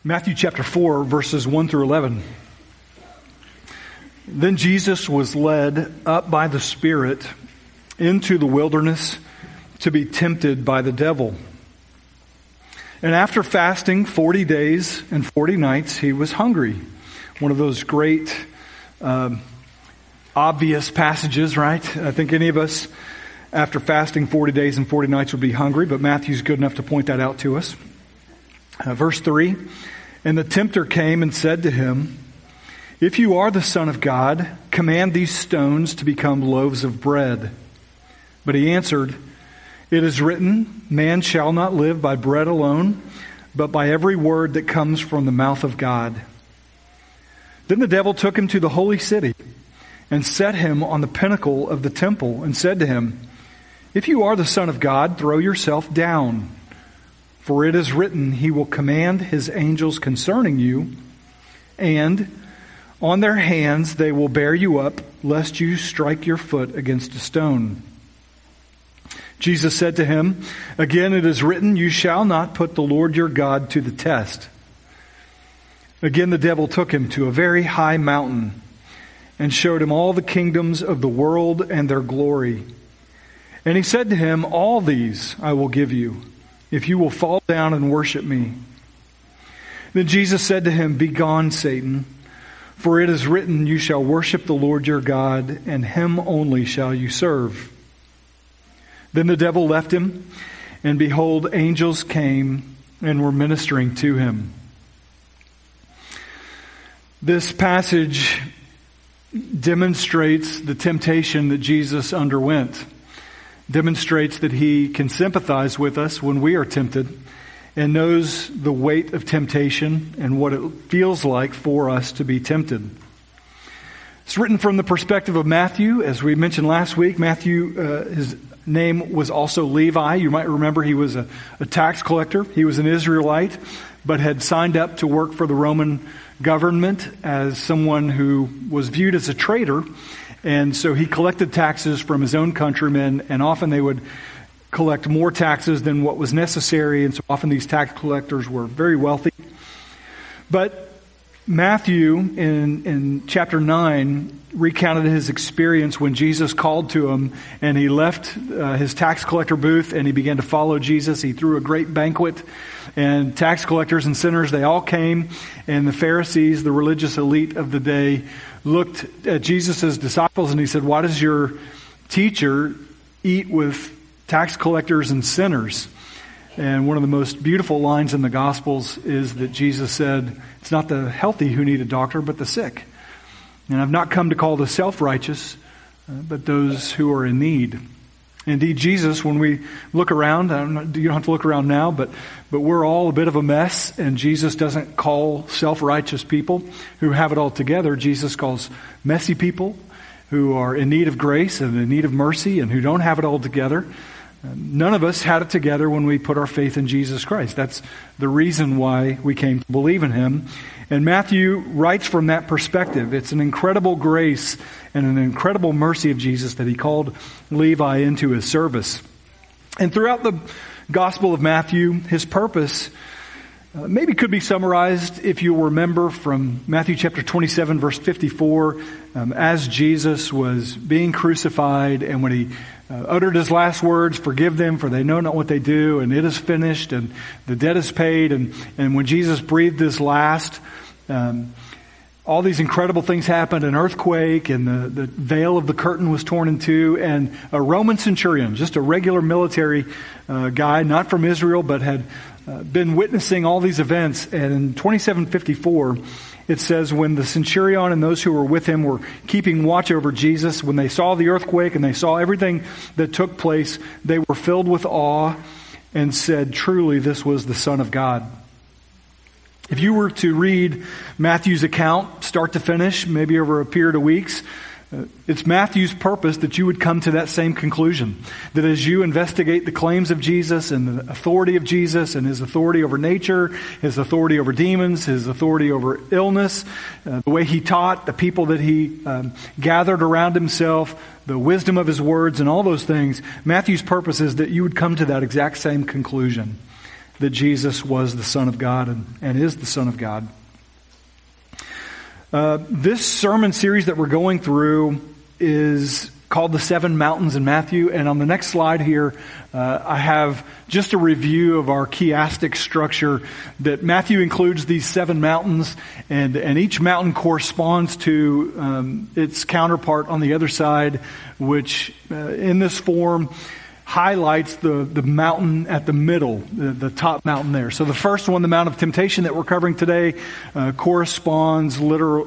Matthew chapter 4, verses 1 through 11. Then Jesus was led up by the Spirit into the wilderness to be tempted by the devil. And after fasting 40 days and 40 nights, he was hungry. One of those great, obvious passages, right? I think any of us, after fasting 40 days and 40 nights, would be hungry, but Matthew's good enough to point that out to us. Verse 3, and the tempter came and said to him, if you are the Son of God, command these stones to become loaves of bread. But he answered, it is written, man shall not live by bread alone, but by every word that comes from the mouth of God. Then the devil took him to the holy city and set him on the pinnacle of the temple and said to him, if you are the Son of God, throw yourself down. For it is written, he will command his angels concerning you, and on their hands they will bear you up, lest you strike your foot against a stone. Jesus said to him, again it is written, you shall not put the Lord your God to the test. Again the devil took him to a very high mountain and showed him all the kingdoms of the world and their glory. And he said to him, all these I will give you, if you will fall down and worship me. Then Jesus said to him, begone, Satan, for it is written, you shall worship the Lord your God, and him only shall you serve. Then the devil left him, and behold, angels came and were ministering to him. This passage demonstrates the temptation that Jesus underwent. Demonstrates that he can sympathize with us when we are tempted and knows the weight of temptation and what it feels like for us to be tempted. It's written from the perspective of Matthew. As we mentioned last week, Matthew, his name was also Levi. You might remember he was a tax collector. He was an Israelite, but had signed up to work for the Roman government as someone who was viewed as a traitor. And so he collected taxes from his own countrymen, and often they would collect more taxes than what was necessary, and so often these tax collectors were very wealthy. But Matthew, in chapter 9, recounted his experience when Jesus called to him, and he left his tax collector booth, and he began to follow Jesus. He threw a great banquet, and tax collectors and sinners, they all came, and the Pharisees, the religious elite of the day, looked at Jesus' disciples and he said, why does your teacher eat with tax collectors and sinners? And one of the most beautiful lines in the Gospels is that Jesus said, it's not the healthy who need a doctor, but the sick. And I've not come to call the self-righteous, but those who are in need. Indeed, Jesus, when we look around, you don't have to look around now, but we're all a bit of a mess, and Jesus doesn't call self-righteous people who have it all together. Jesus calls messy people who are in need of grace and in need of mercy and who don't have it all together. None of us had it together when we put our faith in Jesus Christ. That's the reason why we came to believe in Him. And Matthew writes from that perspective. It's an incredible grace and an incredible mercy of Jesus that He called Levi into His service. And throughout the Gospel of Matthew, His purpose maybe could be summarized, if you'll remember, from Matthew chapter 27, verse 54, as Jesus was being crucified, and when He uttered His last words, forgive them for they know not what they do, and it is finished, and the debt is paid, and when Jesus breathed His last, all these incredible things happened, an earthquake, and the veil of the curtain was torn in two, and a Roman centurion, just a regular military guy, not from Israel, but had been witnessing all these events. And in 27:54, it says, when the centurion and those who were with him were keeping watch over Jesus, when they saw the earthquake and they saw everything that took place, they were filled with awe and said, truly, this was the Son of God. If you were to read Matthew's account, start to finish, maybe over a period of weeks, it's Matthew's purpose that you would come to that same conclusion. That as you investigate the claims of Jesus and the authority of Jesus and His authority over nature, His authority over demons, His authority over illness, the way He taught, the people that He gathered around Himself, the wisdom of His words and all those things, Matthew's purpose is that you would come to that exact same conclusion. that Jesus was the Son of God and is the Son of God. This sermon series that we're going through is called The Seven Mountains in Matthew. And on the next slide here, I have just a review of our chiastic structure, that Matthew includes these seven mountains, and each mountain corresponds to its counterpart on the other side, which in this form highlights the mountain at the middle, the top mountain there. So the first one, the Mount of Temptation that we're covering today, corresponds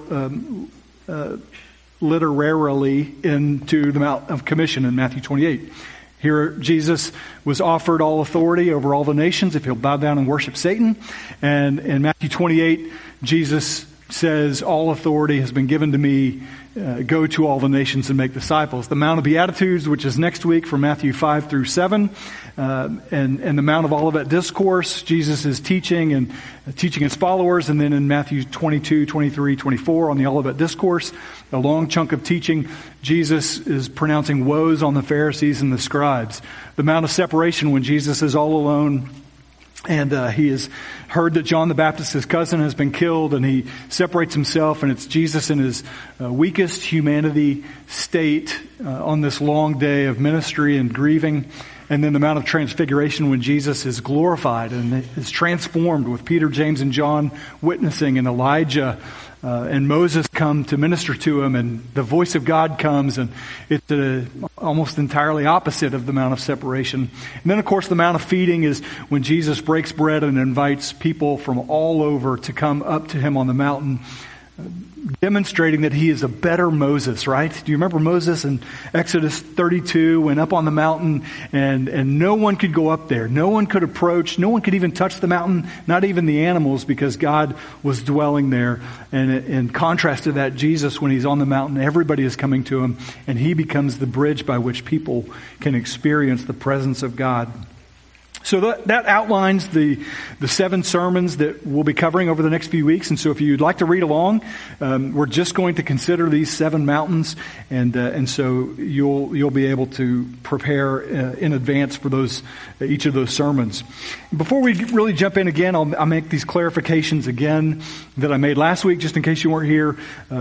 literarily into the Mount of Commission in Matthew 28. Here Jesus was offered all authority over all the nations if he'll bow down and worship Satan. And in Matthew 28, Jesus says, all authority has been given to me. Go to all the nations and make disciples. The Mount of Beatitudes, which is next week from Matthew 5 through 7, and the Mount of Olivet Discourse, Jesus is teaching his followers. And then in Matthew 22, 23, 24 on the Olivet Discourse, a long chunk of teaching, Jesus is pronouncing woes on the Pharisees and the scribes. The Mount of Separation, when Jesus is all alone, and he has heard that John the Baptist, his cousin, has been killed, and he separates himself, and it's Jesus in his weakest humanity state on this long day of ministry and grieving. And then the Mount of Transfiguration, when Jesus is glorified and is transformed, with Peter, James, and John witnessing, and Elijah and Moses come to minister to him, and the voice of God comes, and it's almost entirely opposite of the Mount of Separation. And then, of course, the Mount of Feeding is when Jesus breaks bread and invites people from all over to come up to him on the mountain, demonstrating that he is a better Moses, right? Do you remember Moses in Exodus 32 went up on the mountain, and no one could go up there. No one could approach. No one could even touch the mountain, not even the animals, because God was dwelling there. And in contrast to that, Jesus, when he's on the mountain, everybody is coming to him, and he becomes the bridge by which people can experience the presence of God. So that outlines the seven sermons that we'll be covering over the next few weeks. And so if you'd like to read along, we're just going to consider these seven mountains, and so you'll be able to prepare in advance for each of those sermons. Before we really jump in again, I'll make these clarifications again that I made last week, just in case you weren't here.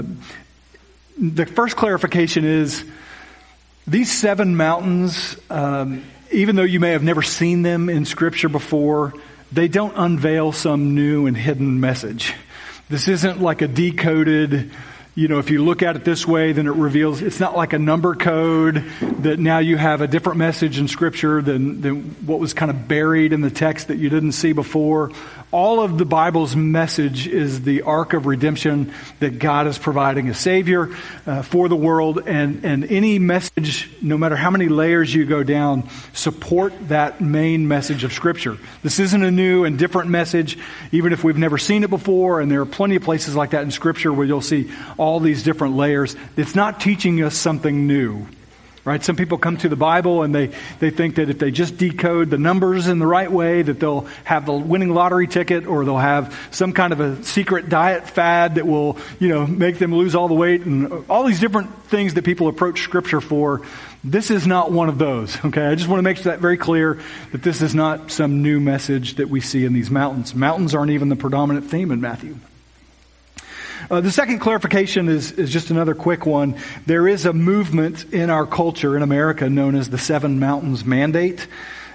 The first clarification is these seven mountains. Even though you may have never seen them in Scripture before, they don't unveil some new and hidden message. This isn't like a decoded, if you look at it this way, then it reveals, it's not like a number code that now you have a different message in Scripture than what was kind of buried in the text that you didn't see before. All of the Bible's message is the arc of redemption, that God is providing a Savior for the world, and any message, no matter how many layers you go down, support that main message of Scripture. This isn't a new and different message, even if we've never seen it before, and there are plenty of places like that in Scripture where you'll see all these different layers. It's not teaching us something new. Right? Some people come to the Bible and they think that if they just decode the numbers in the right way, that they'll have the winning lottery ticket, or they'll have some kind of a secret diet fad that will, make them lose all the weight, and all these different things that people approach Scripture for. This is not one of those. Okay? I just want to make that very clear, that this is not some new message that we see in these mountains. Mountains aren't even the predominant theme in Matthew. The second clarification is just another quick one. There is a movement in our culture in America known as the Seven Mountains Mandate.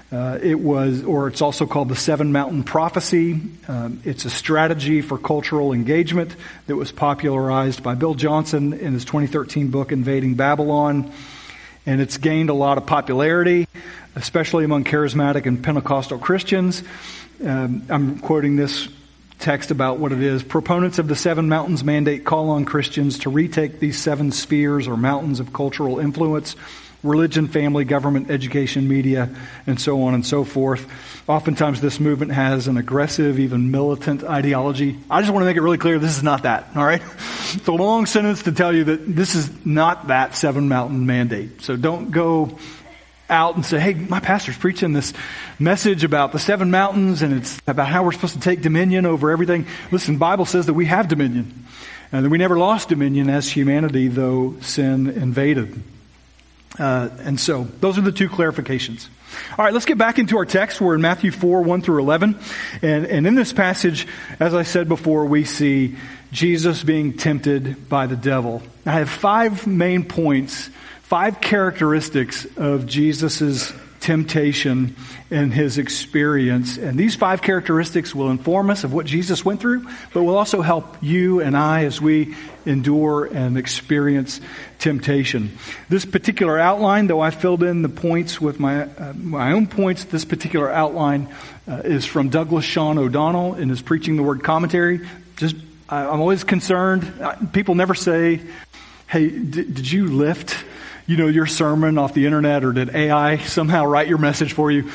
It's also called the Seven Mountain Prophecy. It's a strategy for cultural engagement that was popularized by Bill Johnson in his 2013 book, Invading Babylon. And it's gained a lot of popularity, especially among charismatic and Pentecostal Christians. I'm quoting this text about what it is. Proponents of the Seven Mountains Mandate call on Christians to retake these seven spheres or mountains of cultural influence: religion, family, government, education, media, and so on and so forth. Oftentimes this movement has an aggressive, even militant ideology. I just want to make it really clear, this is not that, all right? It's a long sentence to tell you that this is not that Seven Mountain Mandate. So don't go out and say, hey, my pastor's preaching this message about the seven mountains, and it's about how we're supposed to take dominion over everything. Listen, the Bible says that we have dominion, and that we never lost dominion as humanity, though sin invaded. And so those are the two clarifications. All right, let's get back into our text. We're in Matthew 4, 1 through 11. And in this passage, as I said before, we see Jesus being tempted by the devil. I have 5 main points, 5 characteristics of Jesus' temptation and his experience. And these 5 characteristics will inform us of what Jesus went through, but will also help you and I as we endure and experience temptation. This particular outline, though I filled in the points with my own points, this particular outline is from Douglas Sean O'Donnell in his Preaching the Word commentary. I'm always concerned. People never say, hey, did you lift your sermon off the internet, or did AI somehow write your message for you?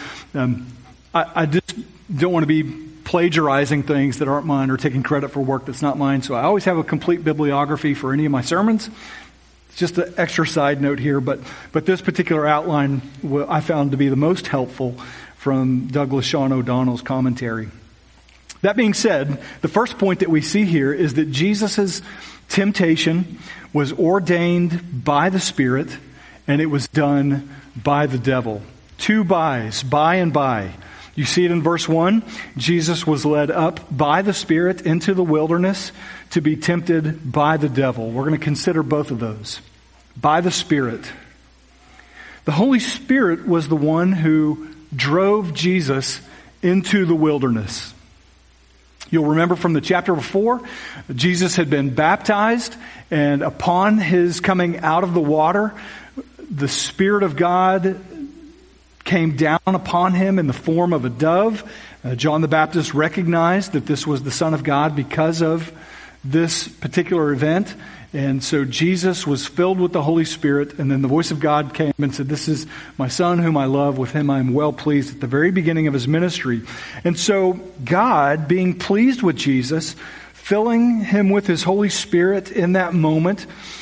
I just don't want to be plagiarizing things that aren't mine or taking credit for work that's not mine. So I always have a complete bibliography for any of my sermons. It's just an extra side note here, but this particular outline I found to be the most helpful from Douglas Sean O'Donnell's commentary. That being said, the first point that we see here is that Jesus' temptation was ordained by the Spirit, and it was done by the devil. 2 bys, by and by. You see it in verse 1. Jesus was led up by the Spirit into the wilderness to be tempted by the devil. We're going to consider both of those. By the Spirit. The Holy Spirit was the one who drove Jesus into the wilderness. You'll remember from the chapter before, Jesus had been baptized, and upon his coming out of the water, the Spirit of God came down upon him in the form of a dove. John the Baptist recognized that this was the Son of God because of this particular event. And so Jesus was filled with the Holy Spirit, and then the voice of God came and said, "This is my Son whom I love, with him I am well pleased," at the very beginning of his ministry. And so God, being pleased with Jesus, filling him with his Holy Spirit in that moment,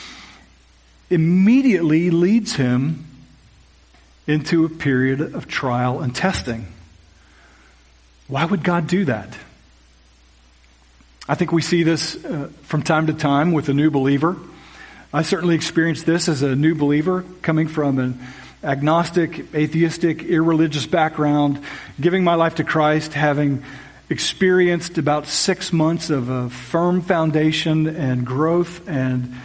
immediately leads him into a period of trial and testing. Why would God do that? I think we see this from time to time with a new believer. I certainly experienced this as a new believer, coming from an agnostic, atheistic, irreligious background, giving my life to Christ, having experienced about 6 months of a firm foundation and growth, and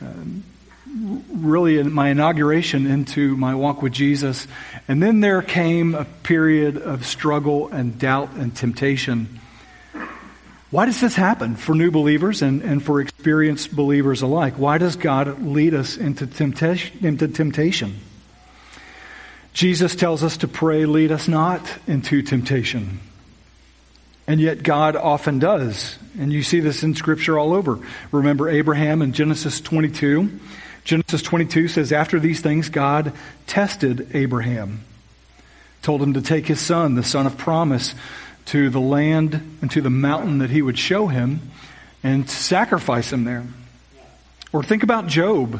really in my inauguration into my walk with Jesus. And then there came a period of struggle and doubt and temptation. Why does this happen for new believers and for experienced believers alike? Why does God lead us into temptation? Jesus tells us to pray, "Lead us not into temptation." And yet God often does. And you see this in Scripture all over. Remember Abraham in Genesis 22. Genesis 22 says, after these things, God tested Abraham. Told him to take his son, the son of promise, to the land and to the mountain that he would show him, and to sacrifice him there. Or think about Job.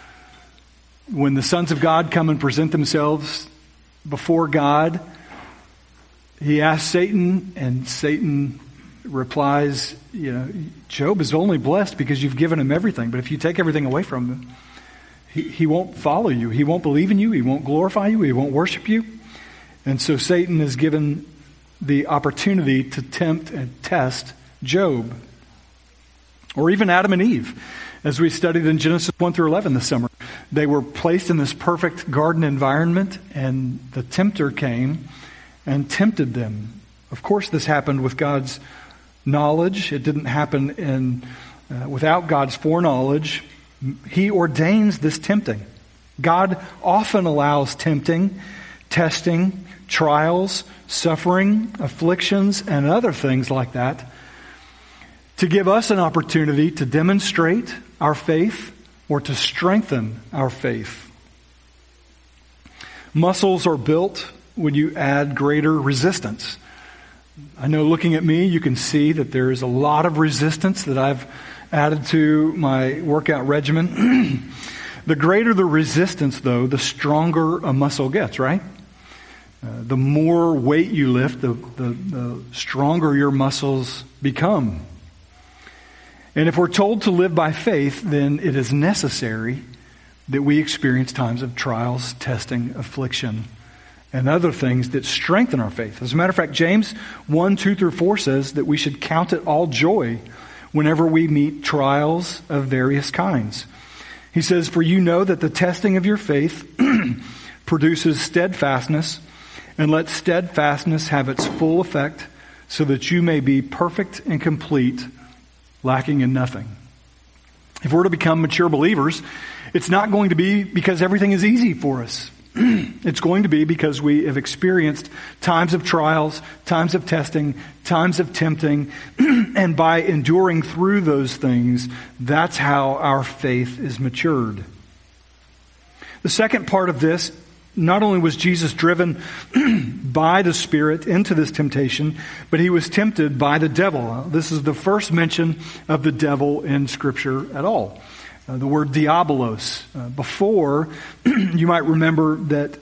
When the sons of God come and present themselves before God, he asks Satan, and Satan replies, Job is only blessed because you've given him everything. But if you take everything away from him, he won't follow you. He won't believe in you. He won't glorify you. He won't worship you. And so Satan is given the opportunity to tempt and test Job. Or even Adam and Eve, as we studied in Genesis 1 through 11 this summer. They were placed in this perfect garden environment, and the tempter came and tempted them. Of course, this happened with God's knowledge. It didn't happen without God's foreknowledge. He ordains this tempting. God often allows tempting, testing, trials, suffering, afflictions, and other things like that to give us an opportunity to demonstrate our faith or to strengthen our faith. Muscles are built when you add greater resistance. I know looking at me, you can see that there is a lot of resistance that I've added to my workout regimen. The greater the resistance, though, the stronger a muscle gets, right? The more weight you lift, the stronger your muscles become. And if we're told to live by faith, then it is necessary that we experience times of trials, testing, affliction, and other things that strengthen our faith. As a matter of fact, James 1:2-4 says that we should count it all joy whenever we meet trials of various kinds. He says, "For you know that the testing of your faith produces steadfastness, and let steadfastness have its full effect, so that you may be perfect and complete, lacking in nothing." If we're to become mature believers, it's not going to be because everything is easy for us. It's going to be because we have experienced times of trials, times of testing, times of tempting, and by enduring through those things, that's how our faith is matured. The second part of this, not only was Jesus driven by the Spirit into this temptation, but he was tempted by the devil. This is the first mention of the devil in Scripture at all. The word diabolos. Before, you might remember that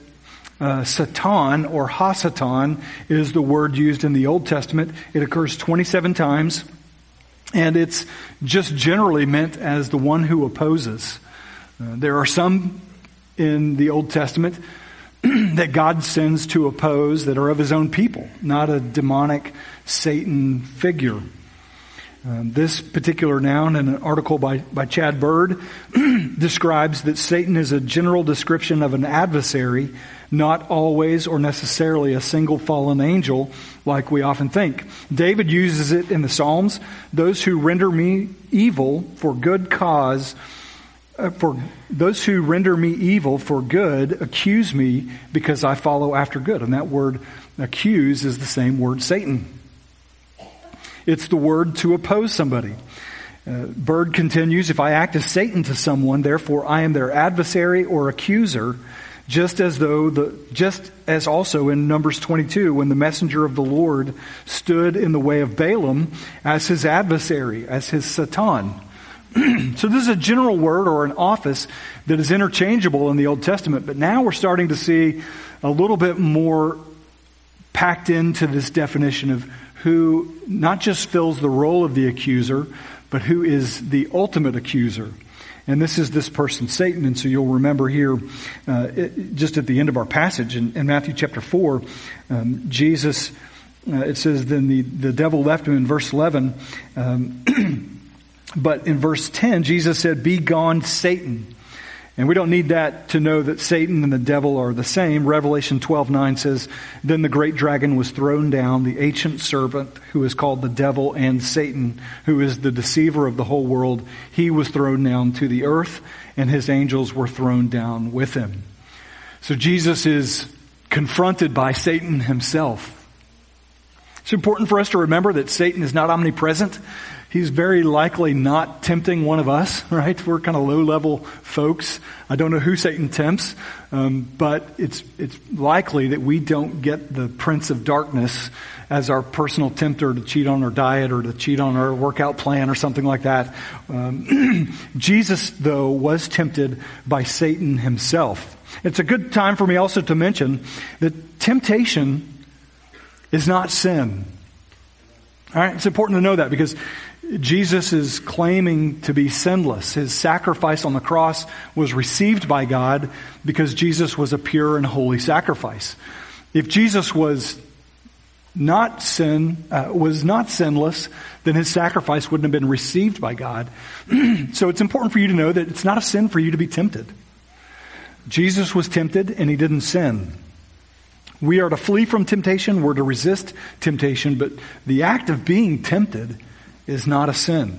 Satan or Hasatan is the word used in the Old Testament. It occurs 27 times, and it's just generally meant as the one who opposes. There are some in the Old Testament that God sends to oppose that are of his own people, not a demonic Satan figure. This particular noun in an article by Chad Bird describes that Satan is a general description of an adversary, not always or necessarily a single fallen angel like we often think. David uses it in the Psalms. "Those who render me evil for good cause, for those who render me evil for good accuse me because I follow after good." And that word accuse is the same word Satan. It's the word to oppose somebody. Bird continues, "If I act as Satan to someone, therefore I am their adversary or accuser, just as also in Numbers 22, when the messenger of the Lord stood in the way of Balaam as his adversary, as his Satan." So this is a general word or an office that is interchangeable in the Old Testament, but now we're starting to see a little bit more packed into this definition of who not just fills the role of the accuser, but who is the ultimate accuser. And this is this person, Satan. And so you'll remember here, just at the end of our passage in Matthew chapter 4, Jesus, it says, "Then the devil left him," in verse 11. But in verse 10, Jesus said, "Be gone, Satan." And we don't need that to know that Satan and the devil are the same. Revelation 12:9 says, "Then the great dragon was thrown down, the ancient serpent who is called the devil and Satan, who is the deceiver of the whole world. He was thrown down to the earth, and his angels were thrown down with him." So Jesus is confronted by Satan himself. It's important for us to remember that Satan is not omnipresent. He's very likely not tempting one of us, right? We're kind of low-level folks. I don't know who Satan tempts, but it's likely that we don't get the prince of darkness as our personal tempter to cheat on our diet or to cheat on our workout plan or something like that. Jesus, though, was tempted by Satan himself. It's a good time for me also to mention that temptation is not sin. All right, it's important to know that because Jesus is claiming to be sinless. His sacrifice on the cross was received by God because Jesus was a pure and holy sacrifice. If Jesus was not sinless, then his sacrifice wouldn't have been received by God. So it's important for you to know that it's not a sin for you to be tempted. Jesus was tempted and he didn't sin. We are to flee from temptation, we're to resist temptation, but the act of being tempted is not a sin.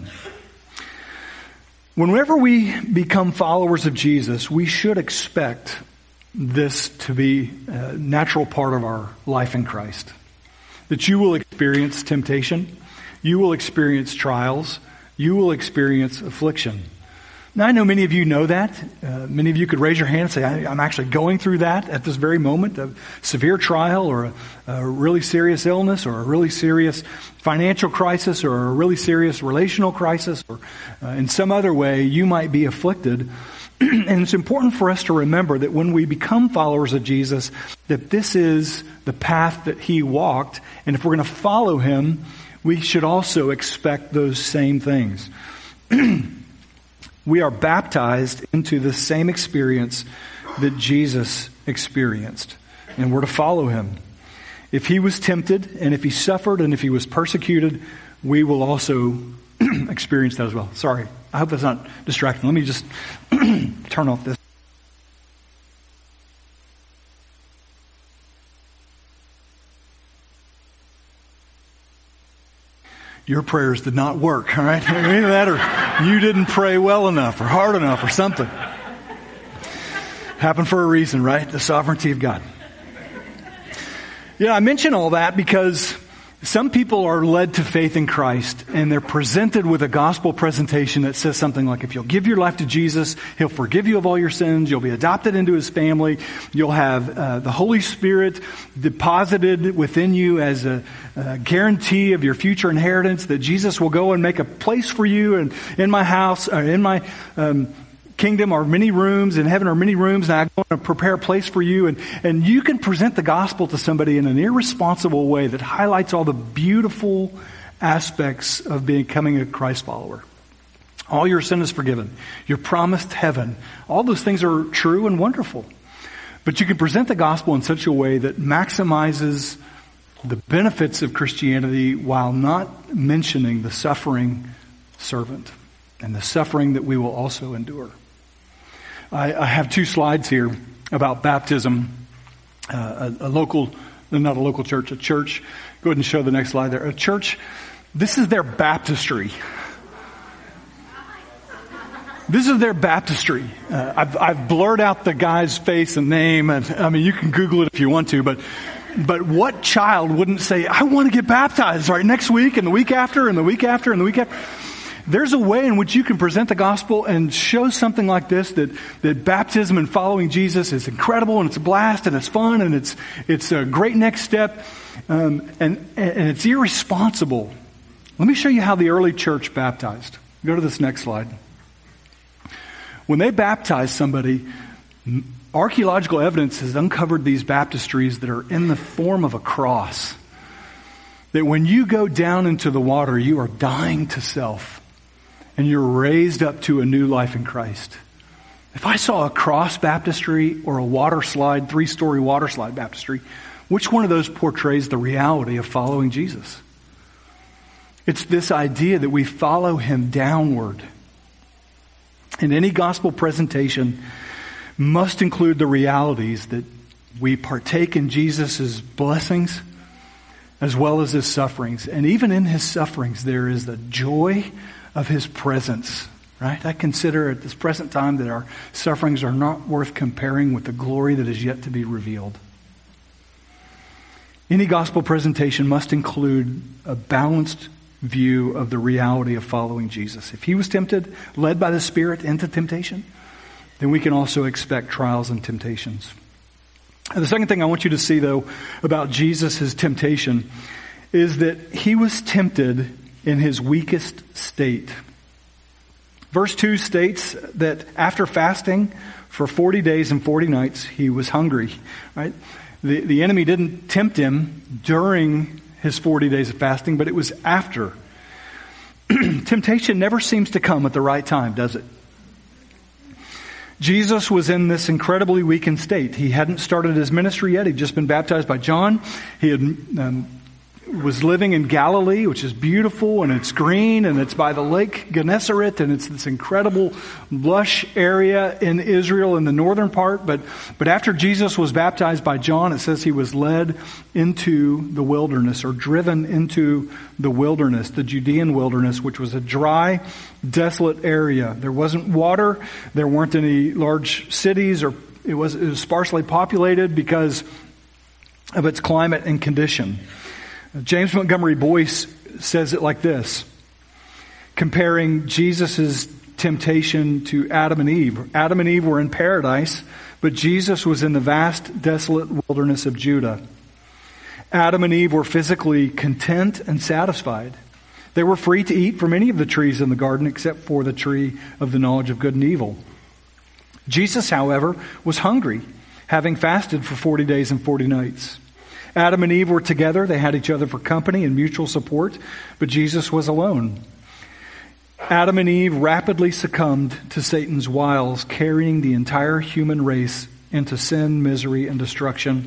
Whenever we become followers of Jesus, we should expect this to be a natural part of our life in Christ. That you will experience temptation, you will experience trials, you will experience affliction. Now, I know many of you know that. Many of you could raise your hand and say, I'm actually going through that at this very moment, a severe trial or a really serious illness or a really serious financial crisis or a really serious relational crisis or in some other way you might be afflicted. And it's important for us to remember that when we become followers of Jesus, that this is the path that he walked. And if we're going to follow him, we should also expect those same things. We are baptized into the same experience that Jesus experienced. and we're to follow him. If he was tempted, and if he suffered, and if he was persecuted, we will also experience that as well. Sorry, I hope that's not distracting. Let me just turn off this. Your prayers did not work, all right? Either that or you didn't pray well enough or hard enough or something. Happened for a reason, right? The sovereignty of God. Yeah, I mention all that because some people are led to faith in Christ and they're presented with a gospel presentation that says something like, if you'll give your life to Jesus, he'll forgive you of all your sins, you'll be adopted into his family, you'll have the Holy Spirit deposited within you as a guarantee of your future inheritance, that Jesus will go and make a place for you, and in my house, or in my kingdom are many rooms, in heaven are many rooms, and I'm going to prepare a place for you. And you can present the gospel to somebody in an irresponsible way that highlights all the beautiful aspects of becoming a Christ follower. All your sin is forgiven. You're promised heaven. All those things are true and wonderful. But you can present the gospel in such a way that maximizes the benefits of Christianity while not mentioning the suffering servant and the suffering that we will also endure. I have two slides here about baptism. Not a local church, a church. Go ahead and show the next slide there. A church, this is their baptistry. This is their baptistry. I've blurred out the guy's face and name, and I mean, you can Google it if you want to, but what child wouldn't say, I want to get baptized right next week and the week after and the week after and the week after? There's a way in which you can present the gospel and show something like this, that baptism and following Jesus is incredible and it's a blast and it's fun and it's a great next step, and it's irresponsible. Let me show you how the early church baptized. Go to this next slide. When they baptized somebody, archaeological evidence has uncovered these baptistries that are in the form of a cross. That when you go down into the water, you are dying to self. And you're raised up to a new life in Christ. If I saw a cross baptistry or a water slide, 3-story water slide baptistry, which one of those portrays the reality of following Jesus? It's this idea that we follow him downward. And any gospel presentation must include the realities that we partake in Jesus' blessings as well as his sufferings. And even in his sufferings, there is the joy of his presence, right? I consider at this present time that our sufferings are not worth comparing with the glory that is yet to be revealed. Any gospel presentation must include a balanced view of the reality of following Jesus. If he was tempted, led by the Spirit into temptation, then we can also expect trials and temptations. And the second thing I want you to see, though, about Jesus' temptation is that he was tempted in his weakest state. Verse 2 states that after fasting for 40 days and 40 nights, he was hungry, right? The enemy didn't tempt him during his 40 days of fasting, but it was after. Temptation never seems to come at the right time, does it? Jesus was in this incredibly weakened state. He hadn't started his ministry yet. He'd just been baptized by John. He had was living in Galilee, which is beautiful and it's green and it's by the lake Gennesaret and it's this incredible lush area in Israel in the northern part. But after Jesus was baptized by John, it says he was led into the wilderness or driven into the wilderness, the Judean wilderness, which was a dry, desolate area. There wasn't water. There weren't any large cities, or it was sparsely populated because of its climate and condition. James Montgomery Boyce says it like this, comparing Jesus' temptation to Adam and Eve. Adam and Eve were in paradise, but Jesus was in the vast, desolate wilderness of Judah. Adam and Eve were physically content and satisfied. They were free to eat from any of the trees in the garden except for the tree of the knowledge of good and evil. Jesus, however, was hungry, having fasted for 40 days and 40 nights. Adam and Eve were together. They had each other for company and mutual support, but Jesus was alone. Adam and Eve rapidly succumbed to Satan's wiles, carrying the entire human race into sin, misery, and destruction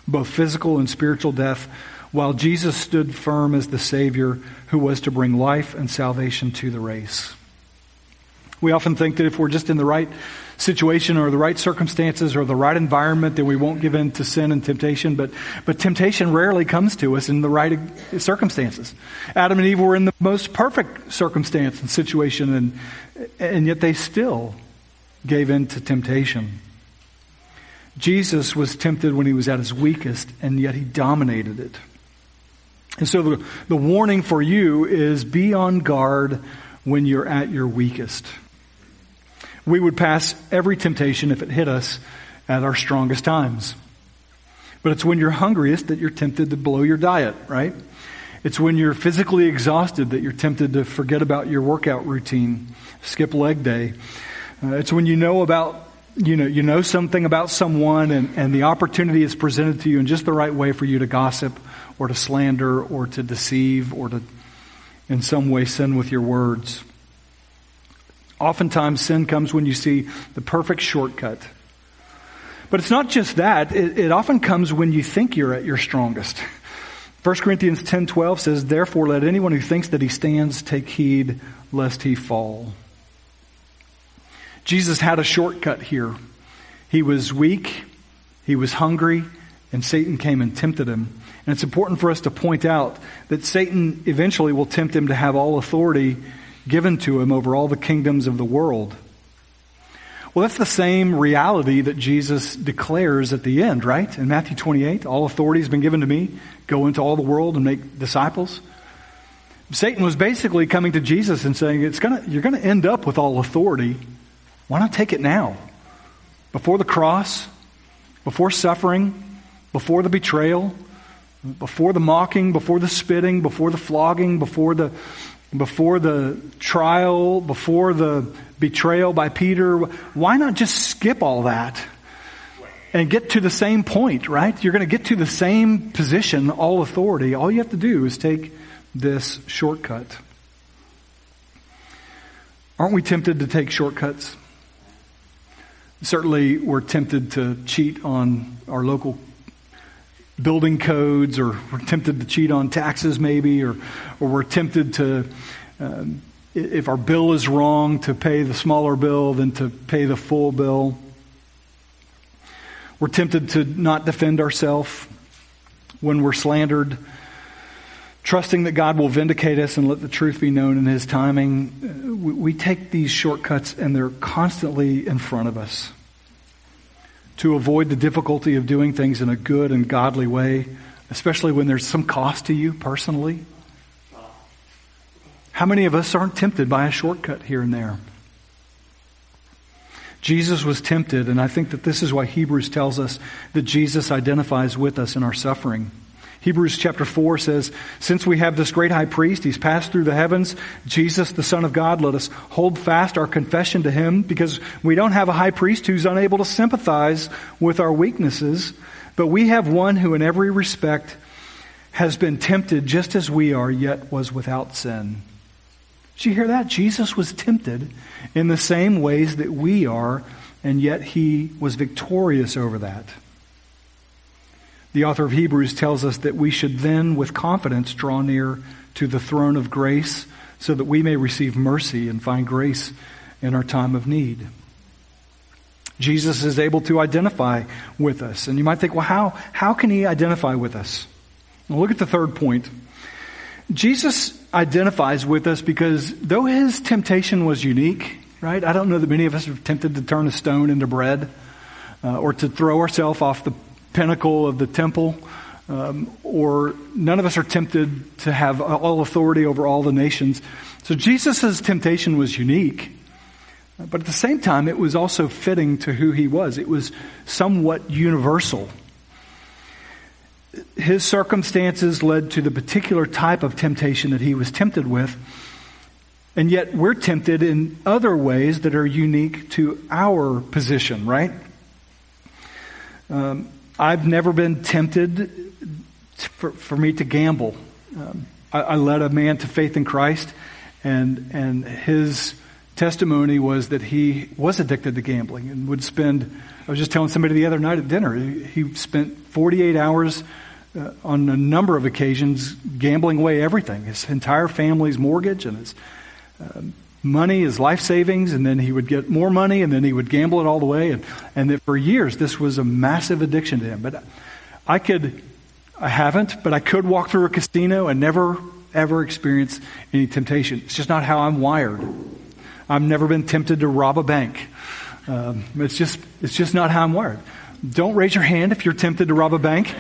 both physical and spiritual death, while Jesus stood firm as the Savior who was to bring life and salvation to the race. We often think that if we're just in the right situation or the right circumstances or the right environment, then we won't give in to sin and temptation. But temptation rarely comes to us in the right circumstances. Adam and Eve were in the most perfect circumstance and situation, and yet they still gave in to temptation. Jesus was tempted when he was at his weakest, and yet he dominated it. And so the warning for you is be on guard when you're at your weakest. We would pass every temptation if it hit us at our strongest times. But it's when you're hungriest that you're tempted to blow your diet, right? It's when you're physically exhausted that you're tempted to forget about your workout routine, skip leg day. It's when you know something about someone and the opportunity is presented to you in just the right way for you to gossip or to slander or to deceive or to in some way sin with your words. Oftentimes sin comes when you see the perfect shortcut. But it's not just that. It often comes when you think you're at your strongest. 1 Corinthians 10:12 says, "Therefore let anyone who thinks that he stands take heed lest he fall." Jesus had a shortcut here. He was weak, he was hungry, and Satan came and tempted him. And it's important for us to point out that Satan eventually will tempt him to have all authority given to him over all the kingdoms of the world. Well, that's the same reality that Jesus declares at the end, right? In Matthew 28, all authority has been given to me. Go into all the world and make disciples. Satan was basically coming to Jesus and saying, you're going to end up with all authority. Why not take it now? Before the cross, before suffering, before the betrayal, before the mocking, before the spitting, before the flogging, before the trial, before the betrayal by Peter. Why not just skip all that and get to the same point, right? You're going to get to the same position, all authority. All you have to do is take this shortcut. Aren't we tempted to take shortcuts? Certainly we're tempted to cheat on our local building codes, or we're tempted to cheat on taxes maybe, or we're tempted to, if our bill is wrong, to pay the smaller bill than to pay the full bill. We're tempted to not defend ourselves when we're slandered, trusting that God will vindicate us and let the truth be known in His timing. We take these shortcuts and they're constantly in front of us. To avoid the difficulty of doing things in a good and godly way, especially when there's some cost to you personally. How many of us aren't tempted by a shortcut here and there? Jesus was tempted, and I think that this is why Hebrews tells us that Jesus identifies with us in our suffering. Hebrews chapter 4 says, "Since we have this great high priest, He's passed through the heavens, Jesus, the Son of God, let us hold fast our confession to Him, because we don't have a high priest who's unable to sympathize with our weaknesses, but we have one who in every respect has been tempted just as we are, yet was without sin." Did you hear that? Jesus was tempted in the same ways that we are, and yet He was victorious over that. The author of Hebrews tells us that we should then, with confidence, draw near to the throne of grace so that we may receive mercy and find grace in our time of need. Jesus is able to identify with us. And you might think, well, how can He identify with us? Well, look at the third point. Jesus identifies with us because though His temptation was unique, right? I don't know that many of us are tempted to turn a stone into bread or to throw ourselves off the pinnacle of the temple, or none of us are tempted to have all authority over all the nations. So Jesus' temptation was unique, but at the same time it was also fitting to who He was. It was somewhat universal. His circumstances led to the particular type of temptation that He was tempted with, and yet we're tempted in other ways that are unique to our position, right? I've never been tempted for me to gamble. I led a man to faith in Christ, and his testimony was that he was addicted to gambling and would spend, I was just telling somebody the other night at dinner, he spent 48 hours on a number of occasions gambling away everything, his entire family's mortgage and his money, his life savings, and then he would get more money and then he would gamble it all the way. And that for years, this was a massive addiction to him. But I haven't, but I could walk through a casino and never, ever experience any temptation. It's just not how I'm wired. I've never been tempted to rob a bank. It's just not how I'm wired. Don't raise your hand if you're tempted to rob a bank.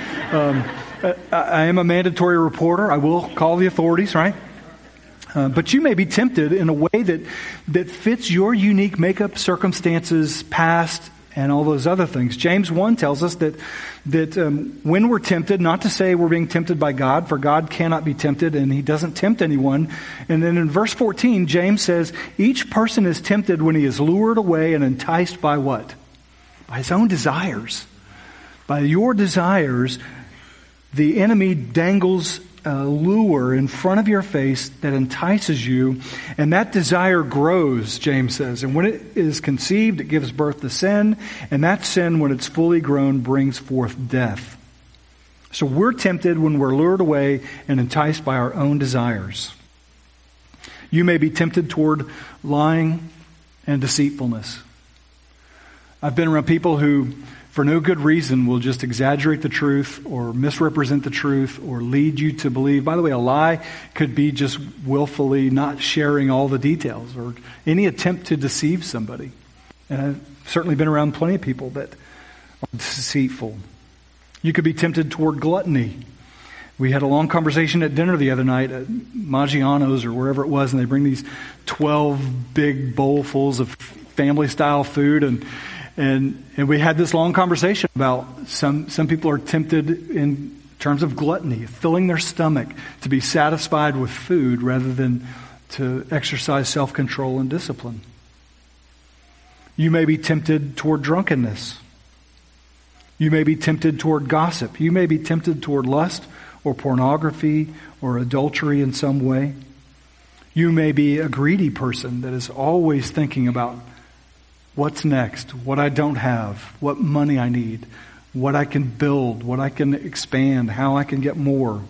I am a mandatory reporter. I will call the authorities, right? But you may be tempted in a way that fits your unique makeup, circumstances, past, and all those other things. James 1 tells us that when we're tempted, not to say we're being tempted by God, for God cannot be tempted, and He doesn't tempt anyone. And then in verse 14, James says, each person is tempted when he is lured away and enticed by what? By his own desires. By your desires, the enemy dangles a lure in front of your face that entices you, and that desire grows, James says. And when it is conceived, it gives birth to sin, and that sin, when it's fully grown, brings forth death. So we're tempted when we're lured away and enticed by our own desires. You may be tempted toward lying and deceitfulness. I've been around people who, for no good reason, will just exaggerate the truth or misrepresent the truth or lead you to believe. By the way, a lie could be just willfully not sharing all the details or any attempt to deceive somebody. And I've certainly been around plenty of people that are deceitful. You could be tempted toward gluttony. We had a long conversation at dinner the other night at Maggiano's or wherever it was, and they bring these 12 big bowlfuls of family-style food, and we had this long conversation about some people are tempted in terms of gluttony, filling their stomach to be satisfied with food rather than to exercise self-control and discipline. You may be tempted toward drunkenness. You may be tempted toward gossip. You may be tempted toward lust or pornography or adultery in some way. You may be a greedy person that is always thinking about what's next, what I don't have, what money I need, what I can build, what I can expand, how I can get more.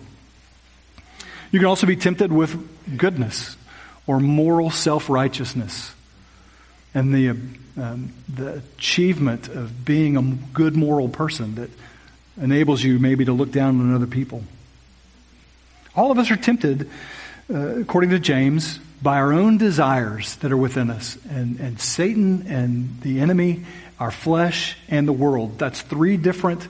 You can also be tempted with goodness or moral self-righteousness and the achievement of being a good moral person that enables you maybe to look down on other people. All of us are tempted, according to James, by our own desires that are within us. And Satan and the enemy, our flesh, and the world. That's three different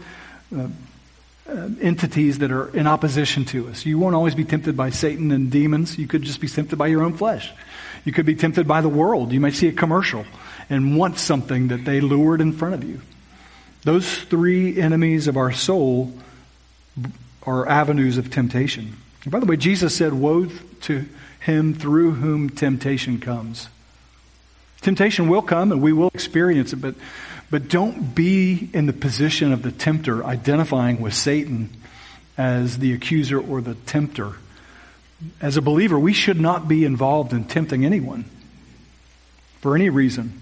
entities that are in opposition to us. You won't always be tempted by Satan and demons. You could just be tempted by your own flesh. You could be tempted by the world. You might see a commercial and want something that they lured in front of you. Those three enemies of our soul are avenues of temptation. And by the way, Jesus said, woe to him through whom temptation comes. Temptation will come and we will experience it, but don't be in the position of the tempter identifying with Satan as the accuser or the tempter. As a believer, we should not be involved in tempting anyone for any reason.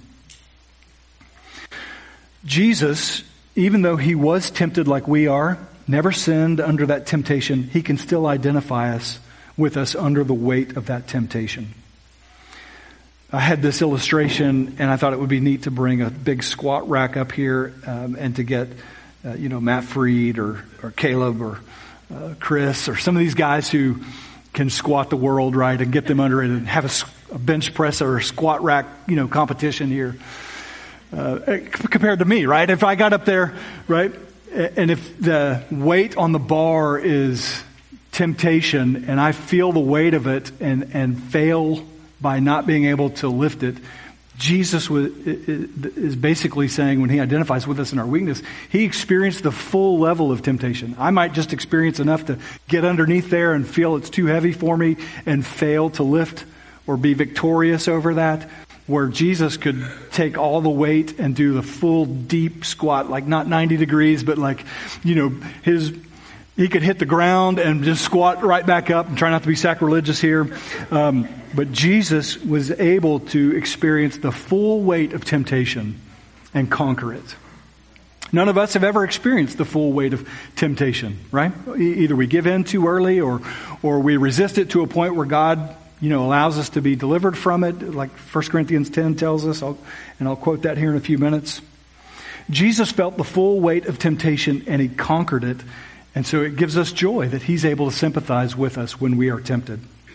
Jesus, even though he was tempted like we are, never sinned under that temptation, he can still identify with us under the weight of that temptation. I had this illustration, and I thought it would be neat to bring a big squat rack up here and to get, Matt Freed or Caleb or Chris or some of these guys who can squat the world, right, and get them under it and have a bench press or a squat rack, competition here. Compared to me, right? If I got up there, right, and if the weight on the bar is temptation and I feel the weight of it and fail by not being able to lift it, Jesus is basically saying when he identifies with us in our weakness, he experienced the full level of temptation. I might just experience enough to get underneath there and feel it's too heavy for me and fail to lift or be victorious over that, where Jesus could take all the weight and do the full deep squat, like not 90 degrees, but like, his He could hit the ground and just squat right back up and try not to be sacrilegious here. But Jesus was able to experience the full weight of temptation and conquer it. None of us have ever experienced the full weight of temptation, right? Either we give in too early or we resist it to a point where God, allows us to be delivered from it, like 1 Corinthians 10 tells us, and I'll quote that here in a few minutes. Jesus felt the full weight of temptation and he conquered it. And so it gives us joy that he's able to sympathize with us when we are tempted.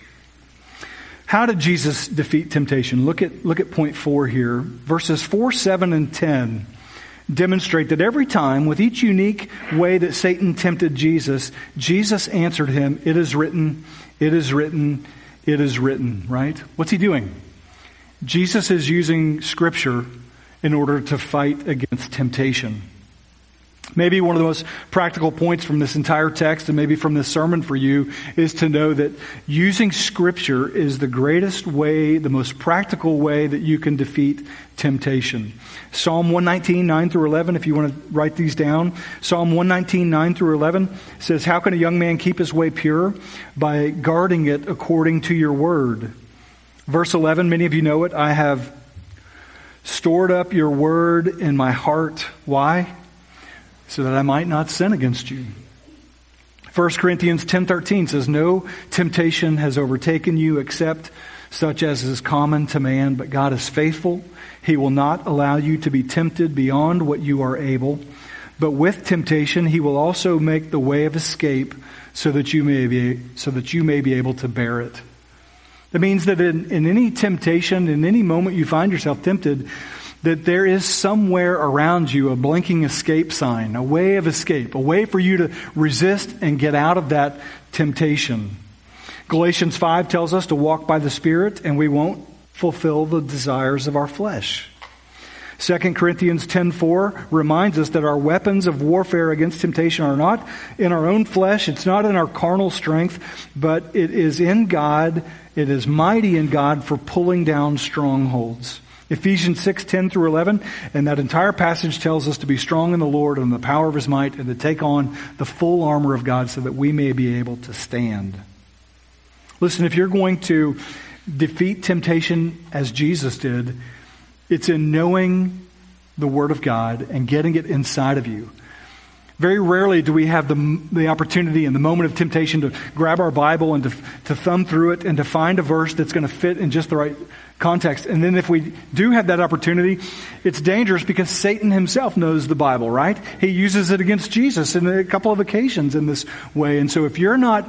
How did Jesus defeat temptation? Look at point 4 here. Verses 4, 7, and 10 demonstrate that every time, with each unique way that Satan tempted Jesus, Jesus answered him, "It is written, it is written, it is written," right? What's he doing? Jesus is using Scripture in order to fight against temptation. Maybe one of the most practical points from this entire text and maybe from this sermon for you is to know that using Scripture is the greatest way, the most practical way that you can defeat temptation. Psalm 119, 9 through 11, if you want to write these down. Psalm 119, 9 through 11 says, "How can a young man keep his way pure? By guarding it according to your word." Verse 11, many of you know it. "I have stored up your word in my heart." Why? "So that I might not sin against you." 1 Corinthians 10:13 says, "No temptation has overtaken you except such as is common to man, but God is faithful. He will not allow you to be tempted beyond what you are able. But with temptation, he will also make the way of escape so that you may be able to bear it." That means that in any temptation, in any moment you find yourself tempted, that there is somewhere around you a blinking escape sign, a way of escape, a way for you to resist and get out of that temptation. Galatians 5 tells us to walk by the Spirit and we won't fulfill the desires of our flesh. 2 Corinthians 10:4 reminds us that our weapons of warfare against temptation are not in our own flesh, it's not in our carnal strength, but it is in God, it is mighty in God for pulling down strongholds. Ephesians 6:10 through 11, and that entire passage tells us to be strong in the Lord and the power of His might and to take on the full armor of God so that we may be able to stand. Listen, if you're going to defeat temptation as Jesus did, it's in knowing the Word of God and getting it inside of you. Very rarely do we have the opportunity in the moment of temptation to grab our Bible and to thumb through it and to find a verse that's going to fit in just the right context. And then if we do have that opportunity, it's dangerous because Satan himself knows the Bible, right? He uses it against Jesus in a couple of occasions in this way. And so if you're not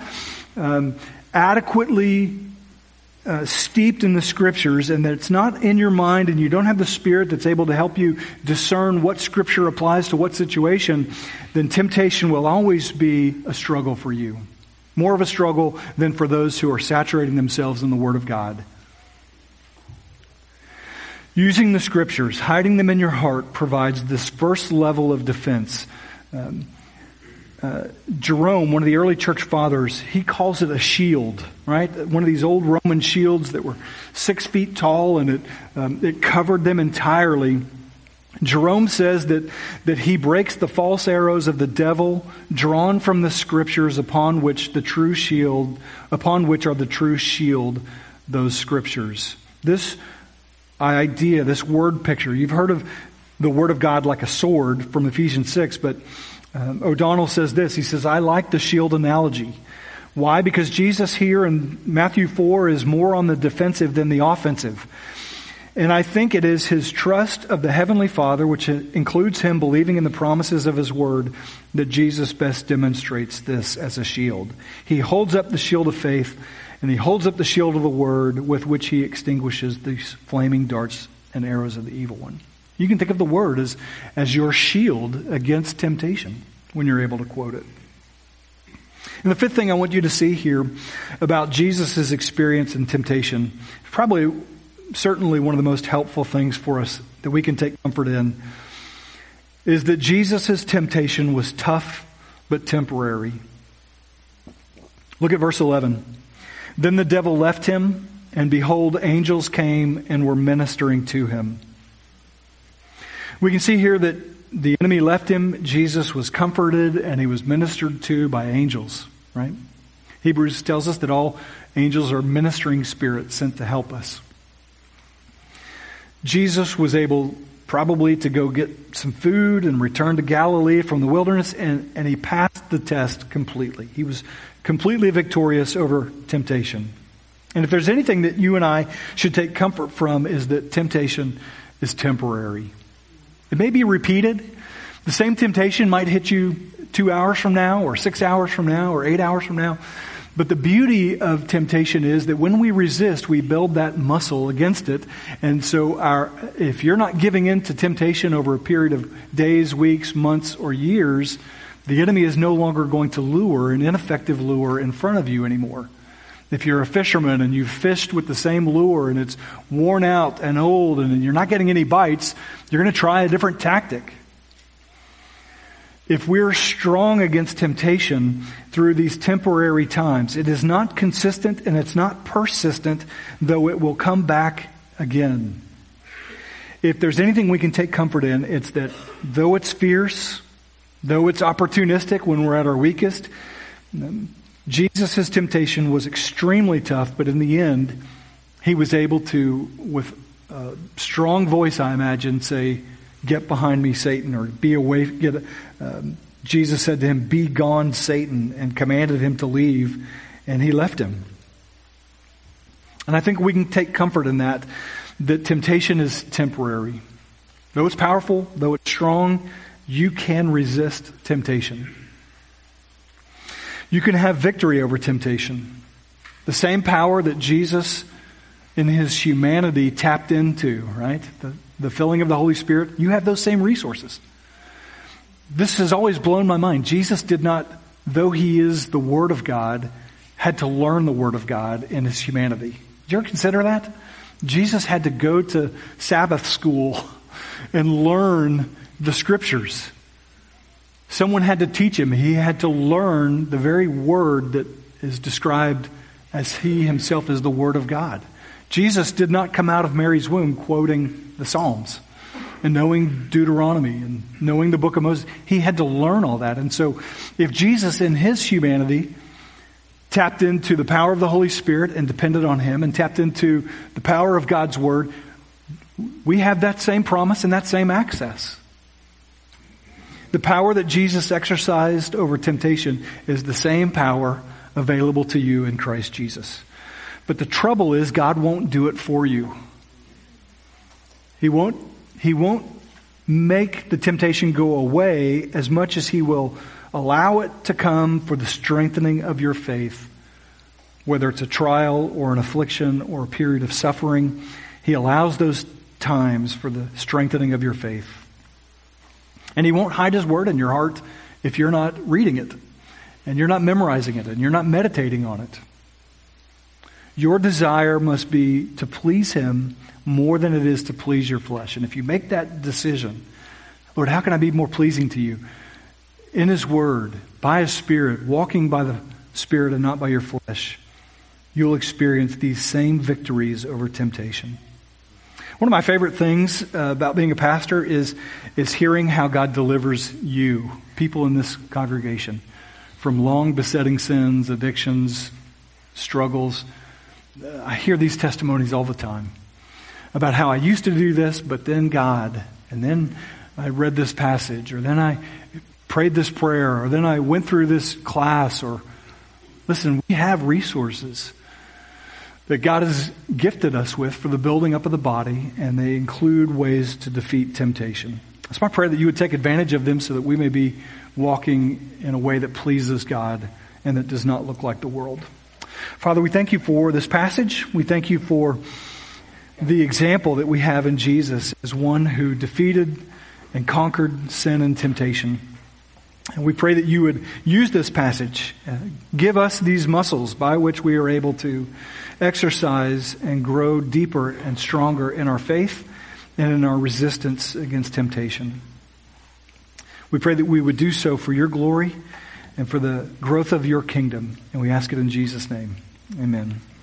adequately steeped in the Scriptures and that it's not in your mind and you don't have the Spirit that's able to help you discern what Scripture applies to what situation, then temptation will always be a struggle for you. More of a struggle than for those who are saturating themselves in the Word of God. Using the Scriptures, hiding them in your heart, provides this first level of defense. Jerome, one of the early church fathers, he calls it a shield, right? One of these old Roman shields that were 6 feet tall and it covered them entirely. Jerome says that he breaks the false arrows of the devil drawn from the Scriptures upon which are the true shield, those Scriptures. This idea, this word picture, you've heard of the Word of God like a sword from Ephesians 6, but O'Donnell says this. He says, "I like the shield analogy." Why? Because Jesus here in Matthew 4 is more on the defensive than the offensive. And I think it is his trust of the Heavenly Father, which includes him believing in the promises of his Word, that Jesus best demonstrates this as a shield. He holds up the shield of faith, and he holds up the shield of the Word with which he extinguishes these flaming darts and arrows of the evil one. You can think of the Word as your shield against temptation when you're able to quote it. And the fifth thing I want you to see here about Jesus' experience in temptation, certainly one of the most helpful things for us that we can take comfort in, is that Jesus' temptation was tough but temporary. Look at verse 11. "Then the devil left him, and behold, angels came and were ministering to him." We can see here that the enemy left him, Jesus was comforted and he was ministered to by angels, right? Hebrews tells us that all angels are ministering spirits sent to help us. Jesus was able probably to go get some food and return to Galilee from the wilderness, and he passed the test completely. He was completely victorious over temptation. And if there's anything that you and I should take comfort from, is that temptation is temporary. It may be repeated. The same temptation might hit you 2 hours from now, or 6 hours from now, or 8 hours from now. But the beauty of temptation is that when we resist, we build that muscle against it. And so if you're not giving in to temptation over a period of days, weeks, months, or years, the enemy is no longer going to lure an ineffective lure in front of you anymore. If you're a fisherman and you've fished with the same lure and it's worn out and old and you're not getting any bites, you're going to try a different tactic. If we're strong against temptation through these temporary times, it is not consistent and it's not persistent, though it will come back again. If there's anything we can take comfort in, it's that though it's fierce, though it's opportunistic when we're at our weakest, Jesus' temptation was extremely tough, but in the end, he was able to, with a strong voice, I imagine, say, "Get behind me, Satan," or "Be away." Jesus said to him, "Be gone, Satan," and commanded him to leave, and he left him. And I think we can take comfort in that temptation is temporary. Though it's powerful, though it's strong, you can resist temptation. You can have victory over temptation. The same power that Jesus in his humanity tapped into, right? The filling of the Holy Spirit, you have those same resources. This has always blown my mind. Jesus did not, though he is the Word of God, had to learn the Word of God in his humanity. Did you ever consider that? Jesus had to go to Sabbath school and learn the Scriptures. Someone had to teach him. He had to learn the very word that is described as he himself is the Word of God. Jesus did not come out of Mary's womb quoting the Psalms and knowing Deuteronomy and knowing the book of Moses. He had to learn all that. And so if Jesus in his humanity tapped into the power of the Holy Spirit and depended on him and tapped into the power of God's Word, we have that same promise and that same access. The power that Jesus exercised over temptation is the same power available to you in Christ Jesus. But the trouble is, God won't do it for you. He won't make the temptation go away as much as he will allow it to come for the strengthening of your faith. Whether it's a trial or an affliction or a period of suffering, he allows those times for the strengthening of your faith. And he won't hide his word in your heart if you're not reading it, and you're not memorizing it, and you're not meditating on it. Your desire must be to please him more than it is to please your flesh. And if you make that decision, Lord, how can I be more pleasing to you? In his word, by his Spirit, walking by the Spirit and not by your flesh, you'll experience these same victories over temptation. One of my favorite things about being a pastor is hearing how God delivers you, people in this congregation, from long besetting sins, addictions, struggles. I hear these testimonies all the time about how I used to do this, but then God, and then I read this passage, or then I prayed this prayer, or then I went through this class, or listen, we have resources that God has gifted us with for the building up of the body, and they include ways to defeat temptation. It's my prayer that you would take advantage of them so that we may be walking in a way that pleases God and that does not look like the world. Father, we thank you for this passage. We thank you for the example that we have in Jesus as one who defeated and conquered sin and temptation. And we pray that you would use this passage, give us these muscles by which we are able to exercise and grow deeper and stronger in our faith and in our resistance against temptation. We pray that we would do so for your glory and for the growth of your kingdom. And we ask it in Jesus' name. Amen.